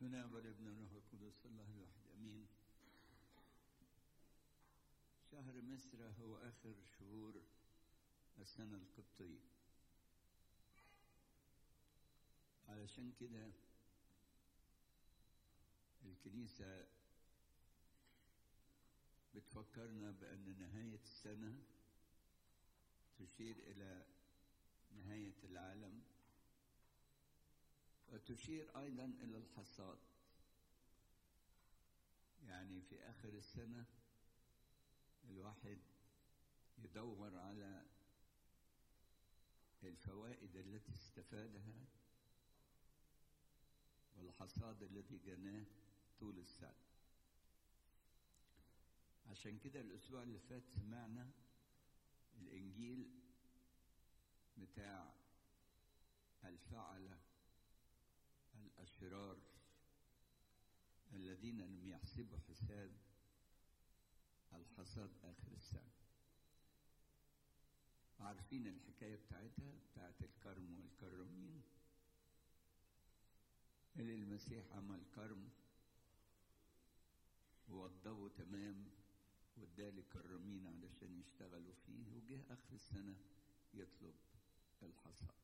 بسم الله والابن والروح القدس الله الواحد امين. شهر مصر هو اخر شهور السنه القبطيه، علشان كده الكنيسه بتفكرنا بان نهايه السنه تشير الى نهايه العالم، وتشير أيضا إلى الحصاد. يعني في آخر السنة الواحد يدور على الفوائد التي استفادها والحصاد الذي جناه طول السنة. عشان كده الأسبوع اللي فات سمعنا الإنجيل بتاع الفعلة الأشرار الذين لم يحسبوا حساب الحصاد آخر السنة. عارفين الحكاية بتاعت الكرم والكرمين، اللي المسيح عمل كرم ووضبه تمام وادالي كرمين علشان يشتغلوا فيه، وجه آخر السنة يطلب الحصاد.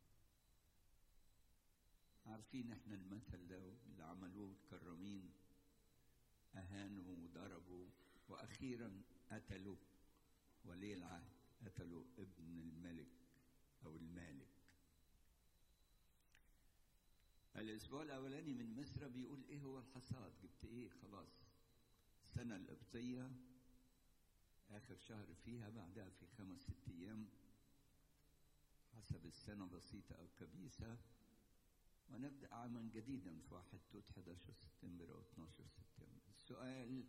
عارفين احنا المثل ده اللي عملوه الكرمين، اهانوا وضربوا واخيرا قتلوا ولي العهد، قتلوا ابن الملك او المالك. الاسبوع الاولاني من مصر بيقول ايه هو الحصاد، جبت ايه؟ خلاص السنه القبطيه اخر شهر فيها، بعدها في 5-6 ايام حسب السنه بسيطه او كبيسه، ونبدأ عاما جديدا في 1 توت 11 سبتمبر أو 12 سبتمبر. السؤال: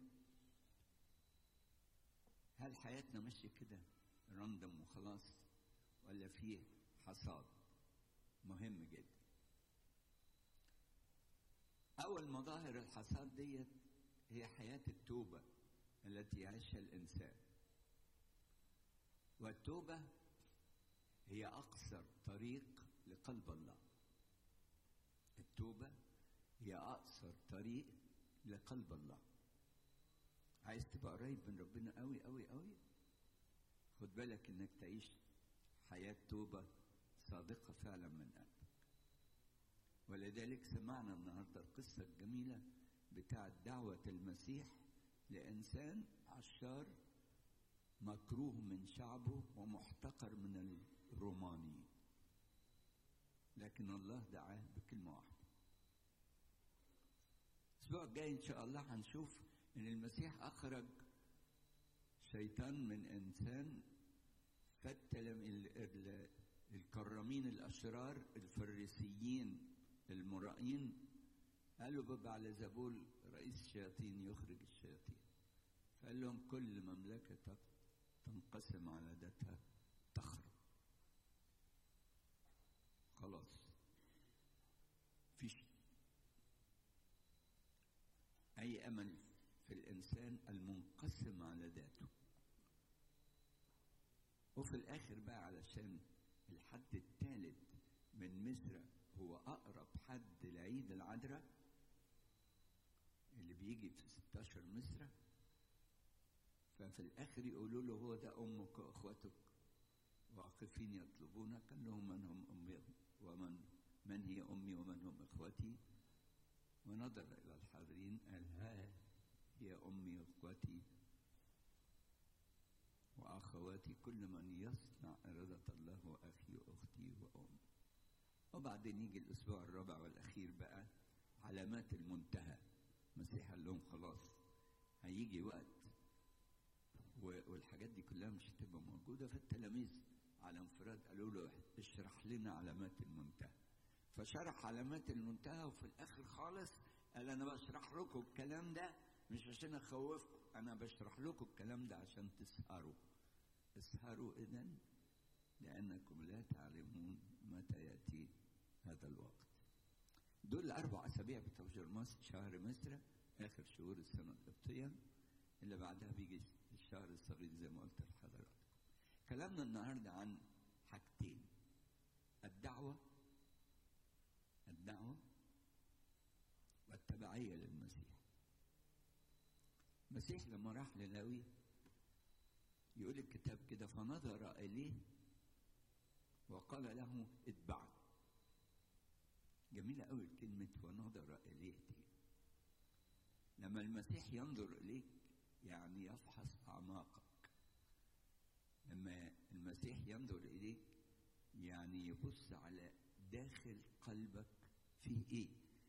هل حياتنا ماشية كده راندم وخلاص، ولا فيه حصاد مهم جدا؟ أول مظاهر الحصاد ديت هي حياة التوبة التي يعيشها الإنسان. والتوبة هي أقصر طريق لقلب الله. التوبة هي أقصر طريق لقلب الله. عايز تبقى قريب من ربنا قوي قوي قوي، خد بالك انك تعيش حياة توبة صادقة فعلا من قلبك. ولذلك سمعنا النهاردة القصة الجميلة بتاعت دعوة المسيح لإنسان عشار مكروه من شعبه ومحتقر من الرومانيين، لكن الله دعاه بكلمة واحدة. الأسبوع الجاي إن شاء الله هنشوف إن المسيح أخرج شيطان من إنسان، فتل الكرامين الأشرار الفريسيين المرائين، قالوا ببعلزبول رئيس الشياطين يخرج الشياطين، فقال لهم كل مملكة تنقسم على ذاتها تخرب. خلاص فيش أي أمل في الإنسان المنقسم على ذاته. وفي الآخر بقى علشان الحد الثالث من مصر هو أقرب حد لعيد العذراء اللي بيجي في 16 مصر، ففي الآخر يقولوا له هو ده أمك وأخواتك واقفين يطلبونك. قال لهم من هم أمي ومن هي أمي ومن هم إخوتي؟ ونظر إلى الحاضرين قال ها هي أمي وإخوتي وأخواتي، كل من يصنع إرادة الله وأخي وأختي وأمي. وبعدين يجي الأسبوع الرابع والأخير بقى علامات المنتهى. المسيح قال لهم خلاص هيجي وقت والحاجات دي كلها مش هتبقى موجودة، فالتلاميذ على انفراد قالوا له اشرح لنا علامات المنتهى. فشرح علامات المنتهى، وفي الآخر خالص قال أنا بشرح لكم الكلام ده مش عشان أخوفكم، أنا بشرح لكم الكلام ده عشان تسهروا. اسهروا إذن لأنكم لا تعلمون متى يأتي هذا الوقت. دول 4 أسابيع بتوع شهر مصر، آخر شهور السنة القبطية، اللي بعدها بيجي الشهر الصغير زي ما قلت لحضراتكم. كلامنا النهارده عن حاجتين: الدعوة والتبعية المسيح لما راح للاوي يقول الكتاب كده فنظر إليه وقال له اتبعني. جميلة قوي كلمة ونظر إليه دي. لما المسيح ينظر إليك يعني يفحص أعماقك. لما المسيح ينظر إليك يعني يبص على داخل قلبك فيه إيه.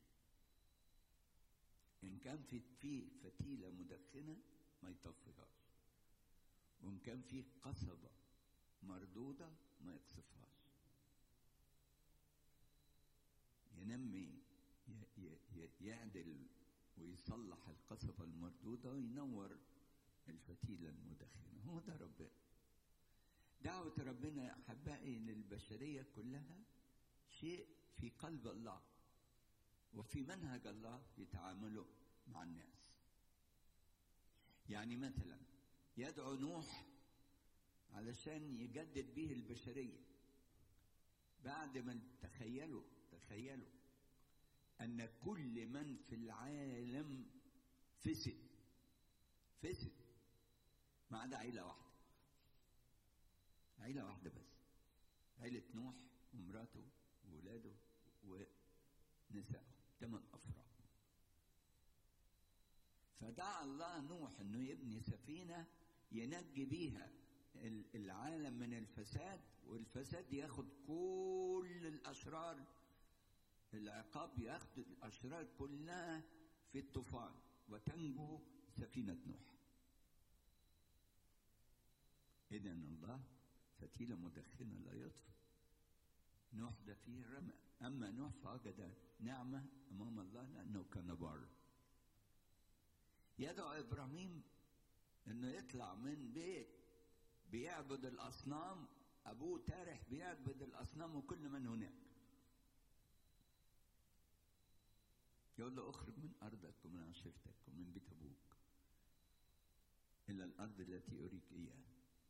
إن كان فيه فتيلة مدخنة ما يطفيهاش، وإن كان فيه قصبة مردودة ما يقصفهاش. ينمي يعدل ويصلح القصبة المردودة وينور الفتيلة المدخنة. هو ده ربنا. دعوة ربنا يا أحبائي للبشرية كلها شيء في قلب الله وفي منهج الله في تعامله مع الناس. يعني مثلا يدعو نوح علشان يجدد به البشرية بعد ما تخيلوا أن كل من في العالم فسد ما عدا عيلة واحدة بس، عيلة نوح ومراته وولاده ونسائه 8 أفراد. فدعا الله نوح انه يبني سفينة ينجي بيها العالم من الفساد، والفساد ياخد كل الأشرار، العقاب ياخد الأشرار كلها في الطوفان وتنجو سفينة نوح. إذن الله فتيلة مدخنة لا يطفئ. نوح ده فيه رمى، أما نوح فوجد نعمة أمام الله لأنه كان بار. يدعو إبراهيم إنه يطلع من بيت بيعبد الأصنام، أبوه تارح بيعبد الأصنام وكل من هناك. يقول له اخرج من أرضك ومن عشيرتك ومن بيت أبوك إلى الأرض التي أريك إياها.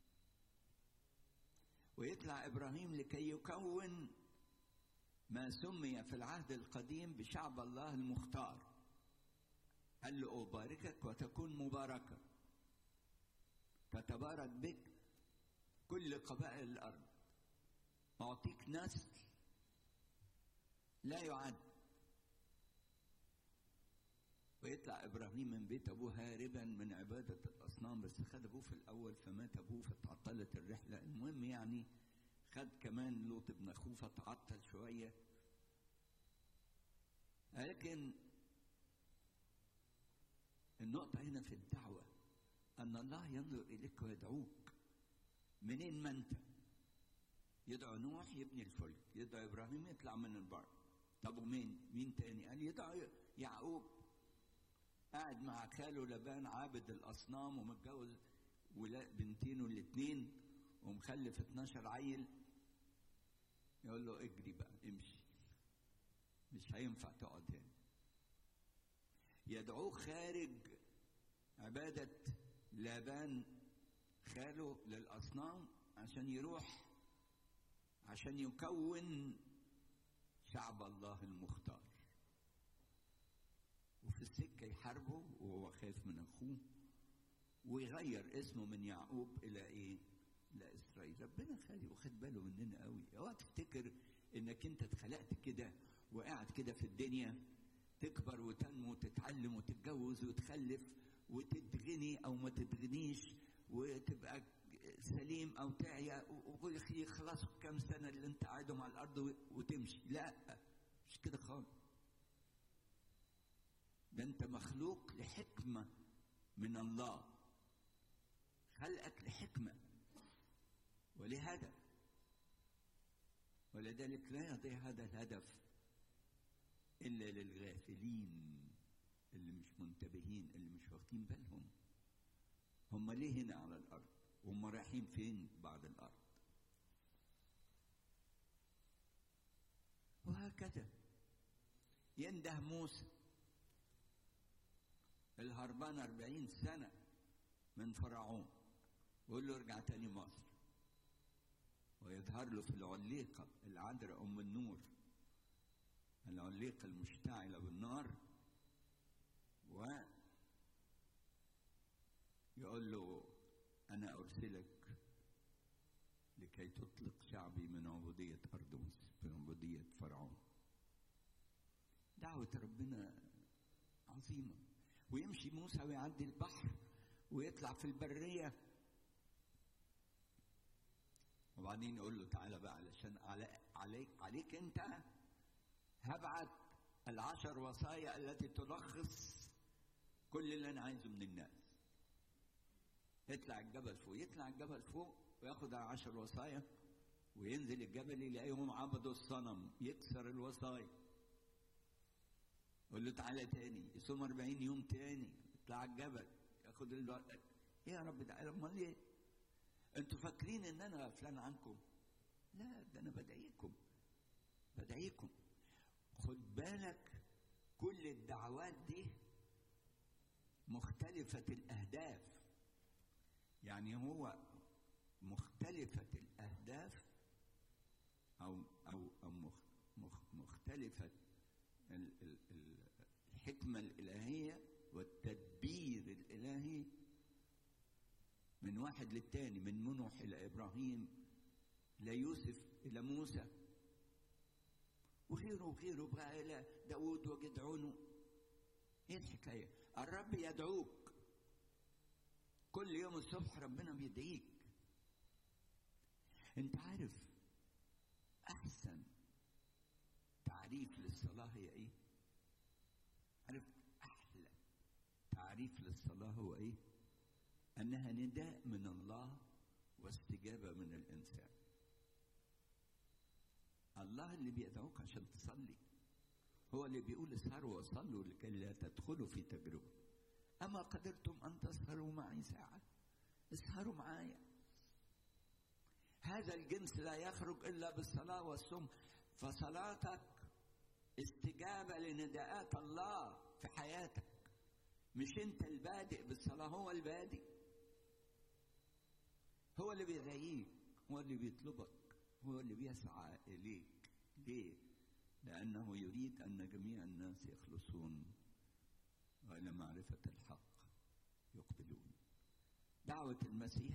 ويطلع إبراهيم لكي يكون ما سمي في العهد القديم بشعب الله المختار. قال له أباركك وتكون مباركة، تتبارك بك كل قبائل الأرض، أعطيك نسل لا يعد. ويطلع إبراهيم من بيت أبوه هاربا من عبادة الأصنام، بس خد أبوه في الأول فمات أبوه فتعطلت الرحلة. المهم يعني خد كمان لوط ابن أخوه فتعطل شوية. لكن النقطة هنا في الدعوة أن الله ينظر إليك ويدعوك منين ما أنت. يدعو نوح يبني الفلك، يدعو إبراهيم يطلع من البر. طب ومين تاني؟ قال يدعو يعقوب قاعد مع خاله لبان عابد الأصنام ومتجوز بنتينه الاثنين ومخلف 12 عيل. يقول له اجري بقى امشي، مش هينفع تقعد هنا. يدعوه خارج عبادة لابان خاله للأصنام عشان يروح عشان يكون شعب الله المختار. وفي السكة يحاربه وهو خايف من أخوه ويغير اسمه من يعقوب إلى إيه؟ إلى إسرائيل. ربنا خالي واخد باله مننا قوي. اوعى تفتكر إنك أنت اتخلقت كده وقاعد كده في الدنيا تكبر وتنمو وتتعلم وتتجوز وتخلف وتتغني أو ما تتغنيش وتبقى سليم أو تعيا ويخلصوا كام سنة اللي أنت قاعدهم على الأرض وتمشي. لا، مش كده خالص. ده أنت مخلوق لحكمة من الله، خلقك لحكمة ولهدف، ولذلك لا يضيع هذا الهدف إلا للغافلين اللي مش منتبهين، اللي مش واخدين بالهم هم ليه هنا على الأرض وهم رايحين فين بعد الأرض. وهكذا ينده موسى الهربان 40 سنة من فرعون ويقول له ارجع تاني مصر، ويظهر له في العليقة العذراء أم النور، العليقة المشتعلة بالنار، يقول له أنا أرسلك لكي تطلق شعبي من عبودية أرض مصر، من عبودية فرعون. دعوة ربنا عظيمة. ويمشي موسى ويعدي البحر ويطلع في البرية، وبعدين يقول له تعالى بقى علشان عليك انت هبعت 10 وصايا التي تلخص كل اللي انا عايزه من الناس. يطلع الجبل فوق وياخد 10 وصايا، وينزل الجبل يلاقيهم عبدوا الصنم، يكسر الوصايا. يقول له تعالى تاني، يصوم 40 يوم تاني، يطلع الجبل ياخد ايه يا رب ده؟ امال ايه؟ انتوا فاكرين ان انا غفلان عنكم؟ لا، ده انا بدعيكم. خد بالك، كل الدعوات دي مختلفة الأهداف. يعني هو مختلفة الأهداف أو مختلفة الحكمة الإلهية والتدبير الإلهي من واحد للتاني، من نوح إلى إبراهيم إلى يوسف إلى موسى وغيره بقى إلى داود وجدعون. إيه الحكاية؟ الرب يدعوك كل يوم الصبح، ربنا بيدعيك. أنت عارف أحسن تعريف للصلاة هي إيه؟ عارف أحلى تعريف للصلاة هو إيه؟ أنها نداء من الله واستجابة من الإنسان. الله اللي بيدعوك عشان تصلي، هو اللي بيقول اسهروا وصلوا لكي لا تدخلوا في تجربة. أما قدرتم أن تسهروا معي ساعة، اسهروا معايا. هذا الجنس لا يخرج إلا بالصلاة والصوم. فصلاتك استجابة لنداءات الله في حياتك، مش أنت البادئ بالصلاة، هو البادئ، هو اللي بيدعيك، هو اللي بيطلبك، هو اللي بيسعى إليك. ليه؟ لأنه يريد أن جميع الناس يخلصون وإلى معرفة الحق يقبلون. دعوة المسيح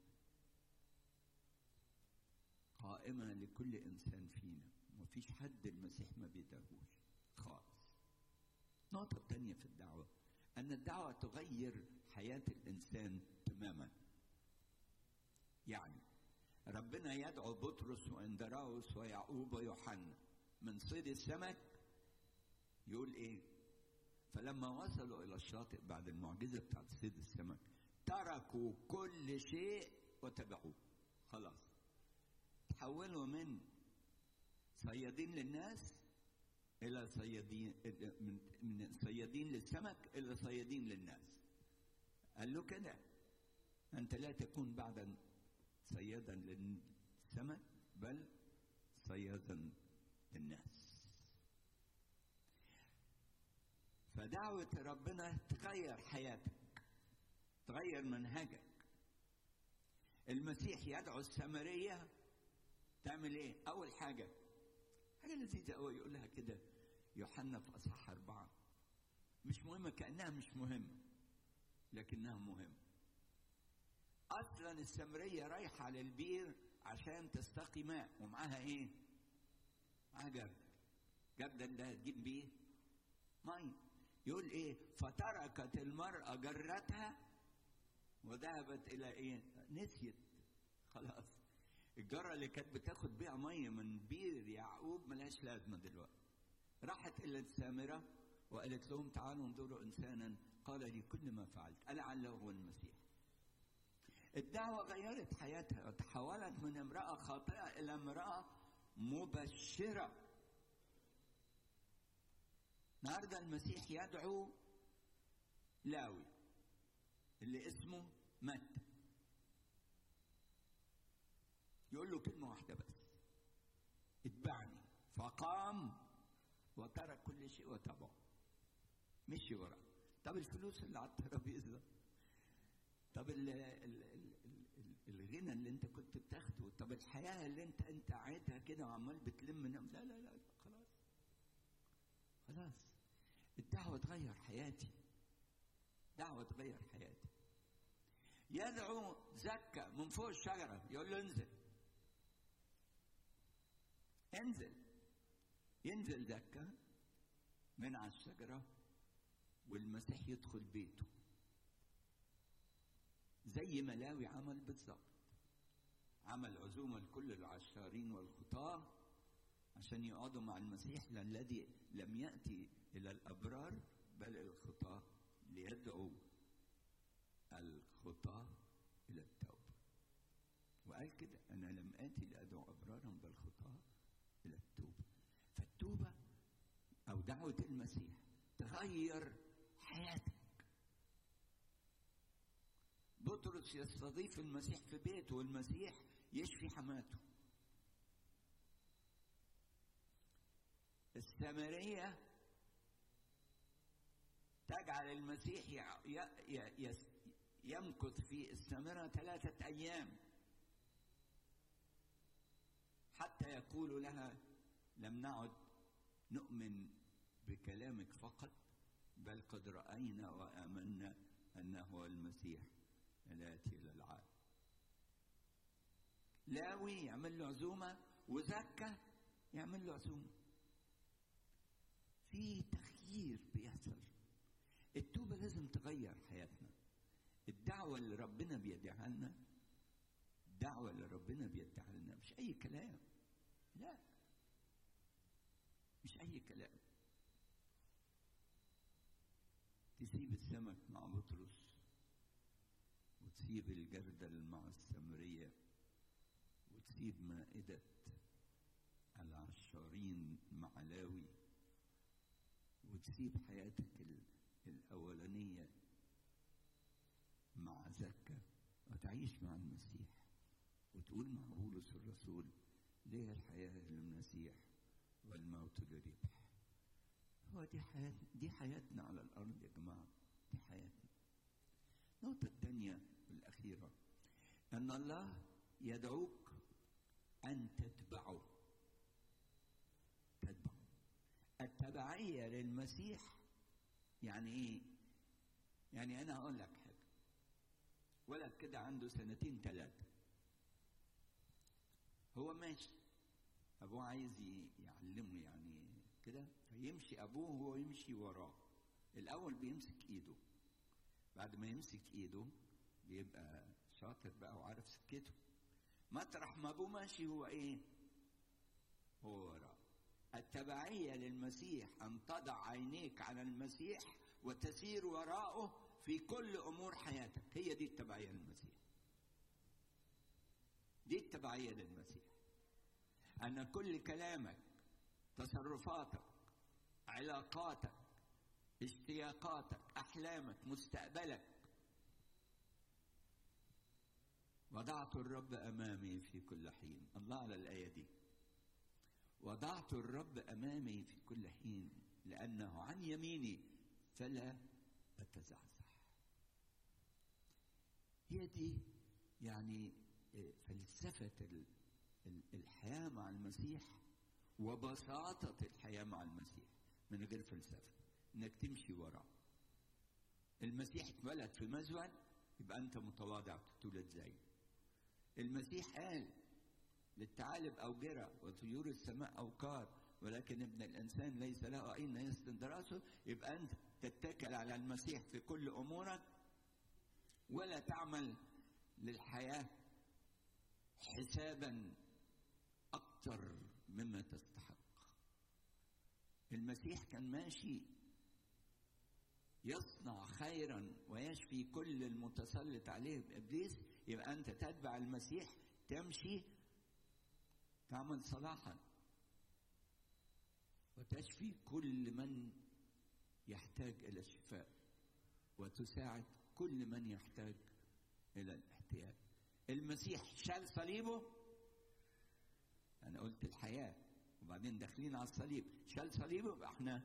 قائمة لكل إنسان فينا، مفيش حد المسيح ما بيدعوش خالص. النقطة الثانية في الدعوة أن الدعوة تغير حياة الإنسان تماما. يعني ربنا يدعو بطرس واندراوس ويعقوب ويوحنا من صيد السمك، يقول ايه؟ فلما وصلوا الى الشاطئ بعد المعجزة بتاعت صيد السمك تركوا كل شيء وتبعوه. خلاص، تحولوا من صيادين للناس الى صيادين، من صيادين للسمك الى صيادين للناس. قال له كده، انت لا تكون بعد صيادا للسمك بل صيادا للناس. فدعوة ربنا تغير حياتك، تغير منهجك. المسيح يدعو السامرية تعمل ايه؟ أول حاجة لذيذة قوي يقولها كده يوحنا في أصحاح 4، مش مهمة كأنها مش مهمة لكنها مهمة. أصلا السامرية رايحة للبير عشان تستقي ماء، ومعاها ايه؟ معاها جردل ده تجيب بيه ماء. يقول ايه؟ فتركت المرأة جرتها وذهبت الى ايه؟ نسيت خلاص الجرة اللي كانت بتاخد بيها مية من بير يعقوب ملهاش لازمة دلوقتي. راحت الى السامرة وقالت لهم تعالوا انظروا انسانا قال لي كل ما فعلت ألعله هو المسيح. الدعوة غيرت حياتها، تحولت من امرأة خاطئة إلى امرأة مبشرة. النهارده المسيح يدعو لاوي اللي اسمه متى، يقول له كلمة واحدة بس: اتبعني. فقام وترك كل شيء وتبعه، مشي وراه. طب الفلوس اللي على الترابيزة، طب الغنى اللي انت كنت بتاخده، طب الحياة اللي انت قاعدها كده وعمال بتلم لا لا لا خلاص. الدعوة تغير حياتي، دعوة تغير حياتي. يدعو زكا من فوق الشجرة، يقول له انزل انزل. ينزل زكا من على الشجرة والمسيح يدخل بيته، زي ما لاوي عمل بالظبط. عمل عزومة لكل العشارين والخطاة عشان يقعدوا مع المسيح، الذي لم يأتي إلى الأبرار بل الخطاة ليدعو الخطاة إلى التوبة. وقال كده: أنا لم آتي لأدعو أبرارا بل خطاة إلى التوبة. فالتوبة أو دعوة المسيح تغير حياتك. بطرس يستضيف المسيح في بيته والمسيح يشفي حماته. السامرية تجعل المسيح يمكث في السامرة 3 أيام حتى يقول لها: لم نعد نؤمن بكلامك فقط بل قد رأينا وآمنا أنه هو المسيح الآتي إلى العالم. لاوي يعمل له عزومة وزكا يعمل له عزومة. في تغيير بيحصل. التوبة لازم تغير حياتنا. الدعوة اللي ربنا بيدعها لنا، الدعوة اللي ربنا بيدعها لنا مش أي كلام، لا مش أي كلام. تسيب السمك مع بطرس وتسيب الجردل مع السامرية وتسيب مائدة العشارين مع لاوي وتسيب حياتك الأولانية مع زكا وتعيش مع المسيح وتقول مع بولس الرسول: ليه الحياة للمسيح والموت لربح. هو دي حياتنا على الأرض يا جماعة، دي حياتنا. النقطة الثانية والأخيرة أن الله يدعوك أن تتبعه. التبعية للمسيح يعني إيه؟ يعني أنا هقول لك حاجة. ولد كده عنده 2 3 هو ماشي، أبوه عايز يعلمه يعني كده، فيمشي أبوه وهو يمشي وراه. الأول بيمسك إيده، بعد ما يمسك إيده بيبقى شاطر بقى وعارف سكته. مطرح ما أبوه ماشي هو إيه؟ هو وراه. التبعية للمسيح أن تضع عينيك على المسيح وتسير وراءه في كل أمور حياتك. هي دي التبعية للمسيح. دي التبعية للمسيح. أن كل كلامك، تصرفاتك، علاقاتك، اشتياقاتك، أحلامك، مستقبلك، وضعت الرب أمامي في كل حين. الله على الآية دي. وضعت الرب أمامي في كل حين لأنه عن يميني فلا أتزعزع. هي دي يعني فلسفة الحياة مع المسيح وبساطة الحياة مع المسيح من غير فلسفة، إنك تمشي وراه. المسيح اتولد في مزود، يبقى أنت متواضع تتولد زيه. المسيح قال: للثعالب أوجرة وطيور السماء أوقار ولكن ابن الإنسان ليس له أين يسند رأسه. يبقى أنت تتكل على المسيح في كل أمورك ولا تعمل للحياة حسابا أكثر مما تستحق. المسيح كان ماشي يصنع خيرا ويشفي كل المتسلط عليه بإبليس. يبقى أنت تتبع المسيح، تمشي تعمل صلاحا وتشفي كل من يحتاج إلى الشفاء وتساعد كل من يحتاج إلى الاحتياج. المسيح شال صليبه، أنا قلت الحياة وبعدين داخلين على الصليب. شال صليبه، يبقى احنا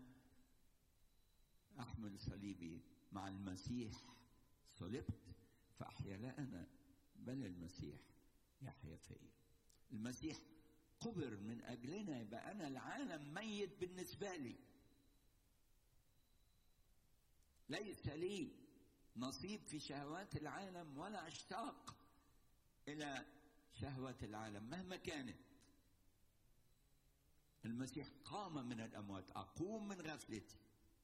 أحمل صليبي مع المسيح صلبت فأحيا لا أنا بل المسيح يحيا فيا. المسيح قبر من أجلنا، يبقى أنا العالم ميت بالنسبة لي، ليس لي نصيب في شهوات العالم ولا أشتاق إلى شهوات العالم مهما كانت. المسيح قام من الأموات، أقوم من غفلتي.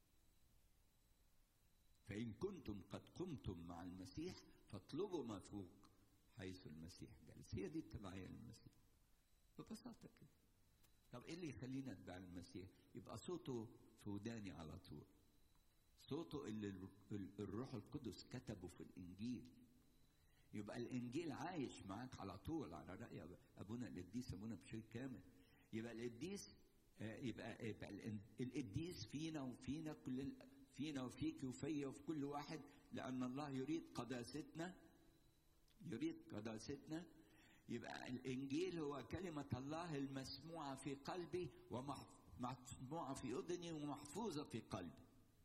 فإن كنتم قد قمتم مع المسيح فاطلبوا ما فوق حيث المسيح جالس. هي دي التبعية للمسيح ببساطة كده. طب إيه اللي يخلينا نتبع المسيح؟ يبقى صوته في وداني على طول، صوته اللي الروح القدس كتبه في الإنجيل. يبقى الإنجيل عايش معاك على طول، على رأي أبونا القديس أبونا بشوي كامل. يبقى القديس يبقى القديس فينا وفينا فينا وفيك وفيا وفي كل واحد، لأن الله يريد قداستنا، يريد قداستنا. يبقى الإنجيل هو كلمة الله المسموعة في قلبي ومسموعة في أذني ومحفوظة في قلبي.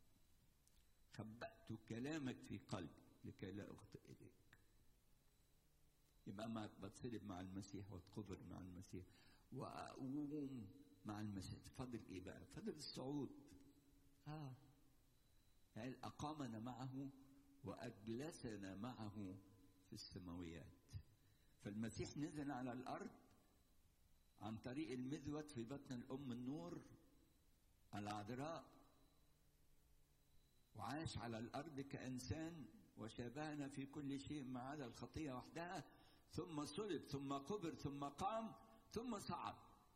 خبأت كلامك في قلبي لكي لا أخطئ إليك. يبقى ما بتصلب مع المسيح واتقبر مع المسيح وأقوم مع المسيح. فضل إيه بقى؟ فضل الصعود. قال أقامنا معه وأجلسنا معه في السماويات. فالمسيح نزل على الأرض عن طريق المذود في بطن الأم النور العذراء، وعاش على الأرض كإنسان وشابهنا في كل شيء ما عدا الخطية وحدها، ثم صلب ثم قبر ثم قام ثم صعد.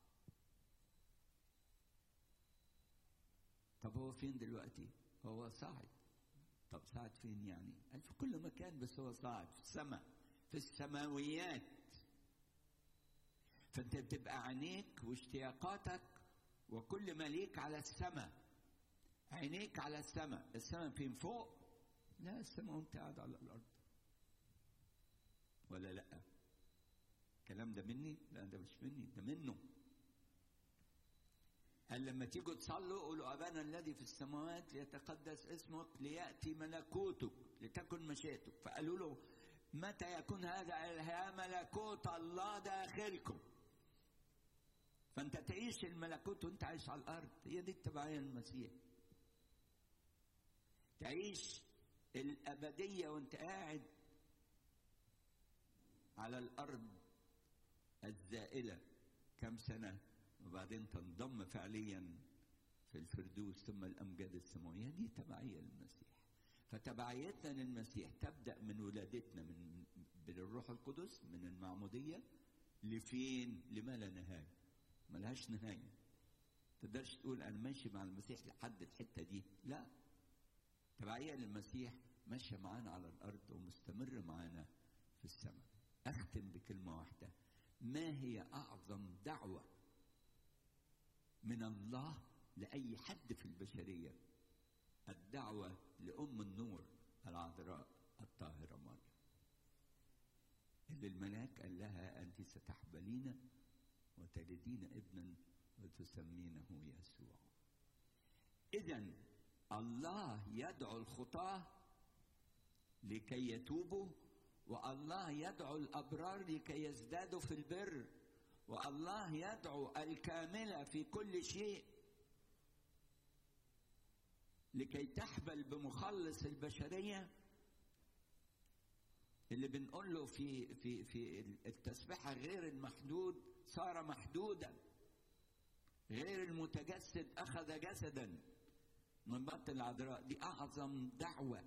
طب هو فين دلوقتي؟ هو صاعد. طب صاعد فين يعني؟ قال في كل مكان، بس هو صاعد في السماء، في السماويات. فانت بتبقى عينيك واشتياقاتك وكل ما ليك على السماء. عينيك على السماء. السماء فين؟ فوق؟ لا، السماء وانت قاعد على الارض. ولا لا؟ الكلام ده مني؟ لا، ده مش مني، ده منه. قال لما تيجوا تصلوا قولوا أبانا الذي في السماوات ليتقدس اسمك ليأتي ملكوتك لتكن مشيئتك. فقالوا له متى يكون هذا؟ قال ملكوت الله داخلكم. فأنت تعيش الملكوت وأنت عايش على الأرض. هي دي التبعية للمسيح. تعيش الأبدية وأنت قاعد على الأرض الزائلة كم سنة، وبعدين تنضم فعليا في الفردوس ثم الأمجاد السماوية. دي تبعية للمسيح. فتبعيتنا للمسيح تبدأ من ولادتنا من بالروح القدس، من المعمودية لفين؟ لما لا نهاية. ملهاش نهاية. تقدرش تقول أنا ماشي مع المسيح لحد الحتة دي. لا، تبعية للمسيح ماشية معانا على الأرض ومستمر معانا في السماء. أختم بكلمة واحدة. ما هي أعظم دعوة من الله لأي حد في البشرية؟ الدعوة لأم النور العذراء الطاهرة مريم، اللي الملاك قال لها أنت ستحبلين وتلدين ابنا وتسمينه يسوع. إذن الله يدعو الخطاة لكي يتوبوا، والله يدعو الأبرار لكي يزدادوا في البر، والله يدعو الكاملة في كل شيء لكي تحبل بمخلص البشرية. اللي بنقول له في التسبيحة غير المحدود صار محدودا، غير المتجسد أخذ جسدا من بطن العذراء. دي أعظم دعوة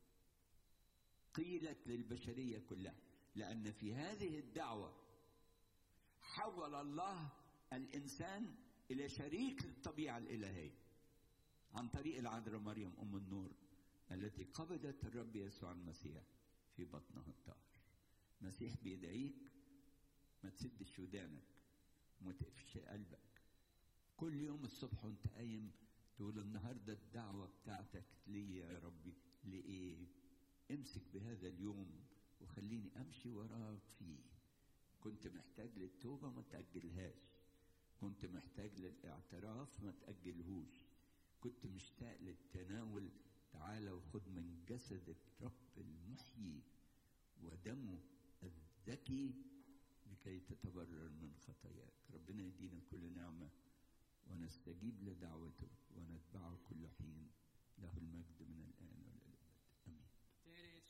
قيلت للبشرية كلها، لأن في هذه الدعوة حول الله الإنسان إلى شريك للطبيعة الإلهية عن طريق العذراء مريم أم النور التي قبضت الرب يسوع المسيح في بطنها الطاهر. المسيح بيدعيك ما تسدش ودانك وما تقفش قلبك. كل يوم الصبح وانت قايم تقول النهارده الدعوة بتاعتك ليا يا ربي. لإيه؟ امسك بهذا اليوم وخليني أمشي وراك فيه. كنت محتاج للتوبة ما تأجلهاش. كنت محتاج للاعتراف ما تأجلهوش. كنت مشتاق للتناول، تعالى وخد من جسد الرب المحيي ودمه الذكي لكي تتبرر من خطاياك. ربنا يدينا كل نعمة ونستجيب لدعوته ونتبعه كل حين. له المجد من الآن والأبد. آمين.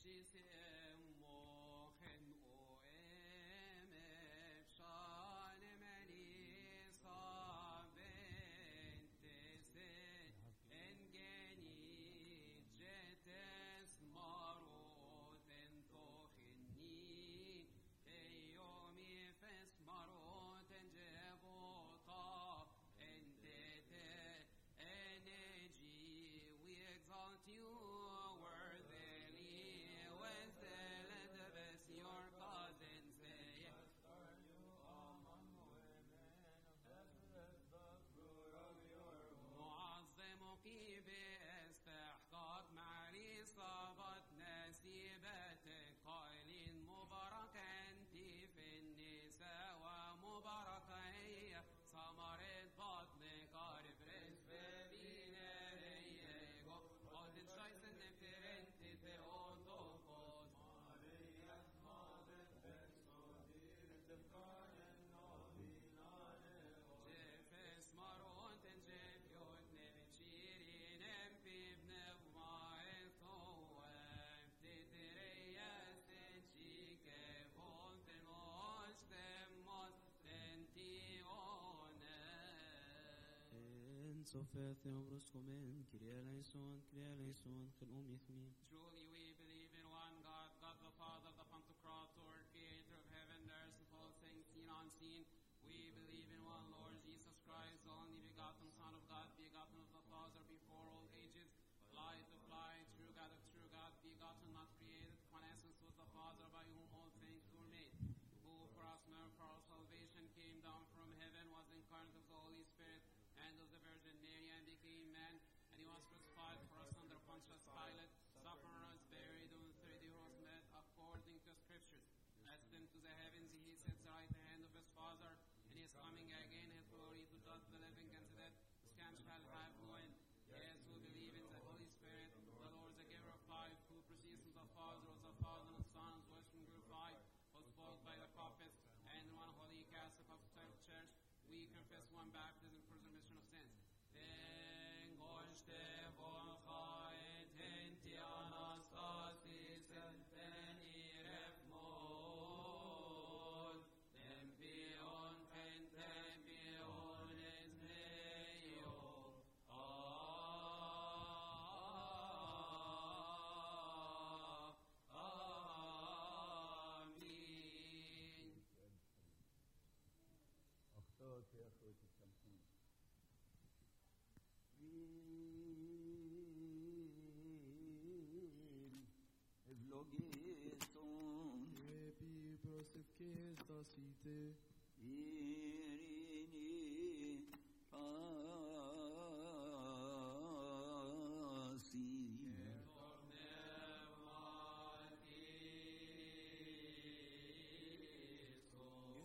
Sofia Theobros Komen, Kyrie eleison, Chelom Yithmi. Truly we believe in one God, God the Father, the Pantocrator, creator of heaven and earth, and all things seen and unseen. We believe in one Lord Jesus Christ, the only begotten Son of God, begotten of the Father before all ages, light of light, true God of true God, begotten, not created, one essence was the Father, by whom all things were made, who for us now for our salvation came down from heaven, was incarnate of the Holy Spirit, and of the Virgin Mary, and became man, and he was crucified for us under Pontius Pilate, suffered, was buried, on the third day rose met, according to Scriptures. Ascended to the heavens, he sits at the right hand of his Father, and he is coming again, his glory to judge the living and the dead, scan shall have no end. Yes, who believe in the Holy Spirit, the Lord, the giver of life, who proceeds from the Father, of the Father and the Son, who is glorified, who spoke by the prophets, and one holy Catholic Apostolic Church, we confess one baptism for the remission of sins. Epi prosef kes ta site. Iri